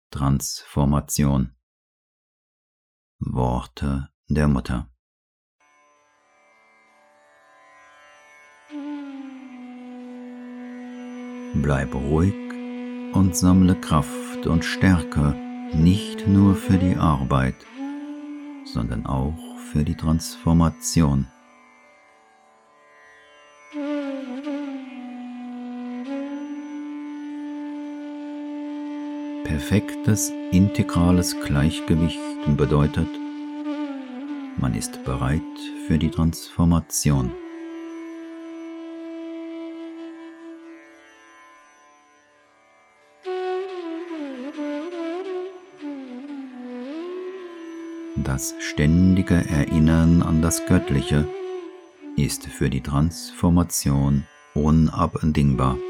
Transformation. Worte der Mutter. Bleib ruhig und sammle Kraft und Stärke nicht nur für die Arbeit, sondern auch für die Transformation. Perfektes, integrales Gleichgewicht bedeutet, man ist bereit für die Transformation. Das ständige Erinnern an das Göttliche ist für die Transformation unabdingbar.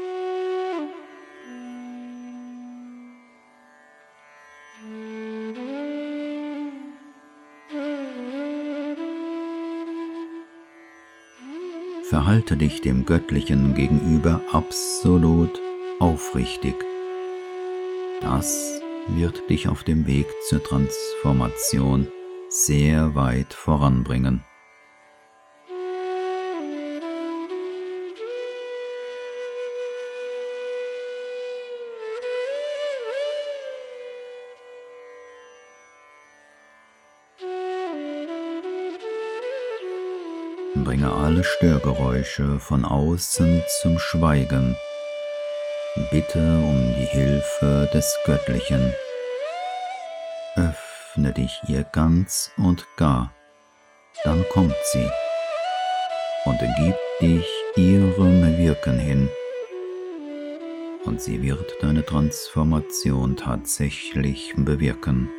Verhalte dich dem Göttlichen gegenüber absolut aufrichtig. Das wird dich auf dem Weg zur Transformation sehr weit voranbringen. Bringe alle Störgeräusche von außen zum Schweigen. Bitte um die Hilfe des Göttlichen. Öffne dich ihr ganz und gar, dann kommt sie und gib dich ihrem Wirken hin. Und sie wird deine Transformation tatsächlich bewirken.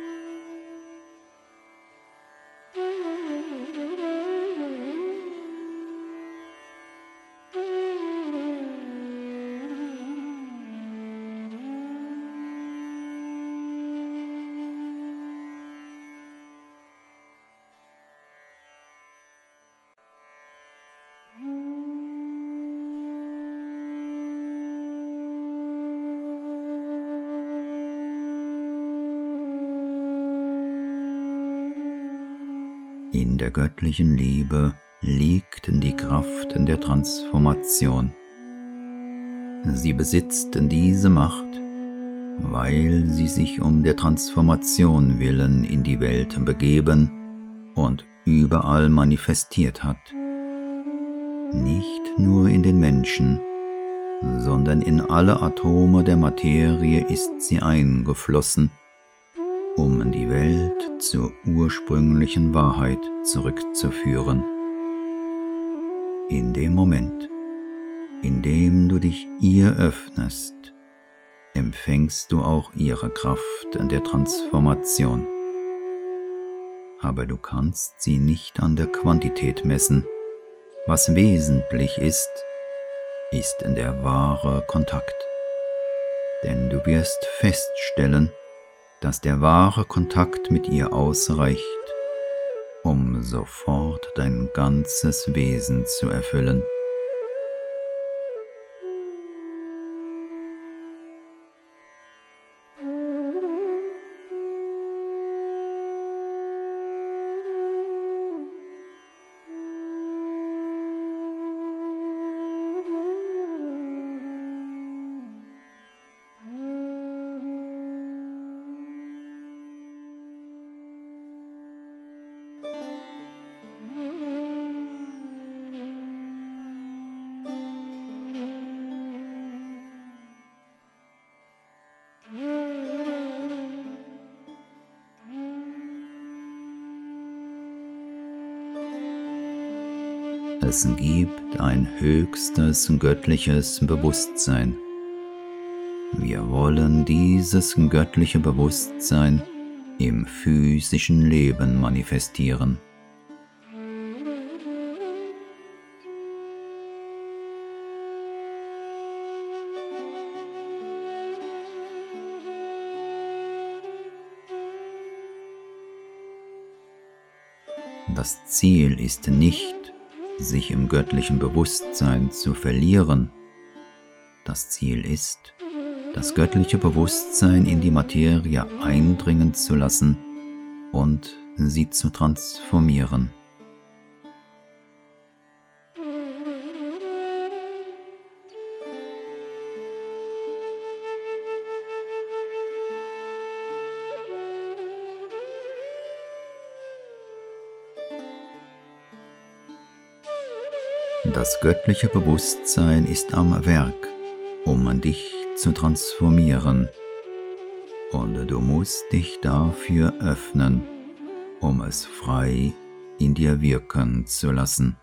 In der göttlichen Liebe liegt die Kraft der Transformation. Sie besitzt diese Macht, weil sie sich um der Transformation willen in die Welt begeben und überall manifestiert hat. Nicht nur in den Menschen, sondern in alle Atome der Materie ist sie eingeflossen, um die Welt zur ursprünglichen Wahrheit zurückzuführen. In dem Moment, in dem du dich ihr öffnest, empfängst du auch ihre Kraft der Transformation. Aber du kannst sie nicht an der Quantität messen. Was wesentlich ist der wahre Kontakt. Denn du wirst feststellen, dass der wahre Kontakt mit ihr ausreicht, um sofort dein ganzes Wesen zu erfüllen. Es gibt ein höchstes göttliches Bewusstsein. Wir wollen dieses göttliche Bewusstsein im physischen Leben manifestieren. Das Ziel ist nicht, sich im göttlichen Bewusstsein zu verlieren. Das Ziel ist, das göttliche Bewusstsein in die Materie eindringen zu lassen und sie zu transformieren. Das göttliche Bewusstsein ist am Werk, um dich zu transformieren, und du musst dich dafür öffnen, um es frei in dir wirken zu lassen.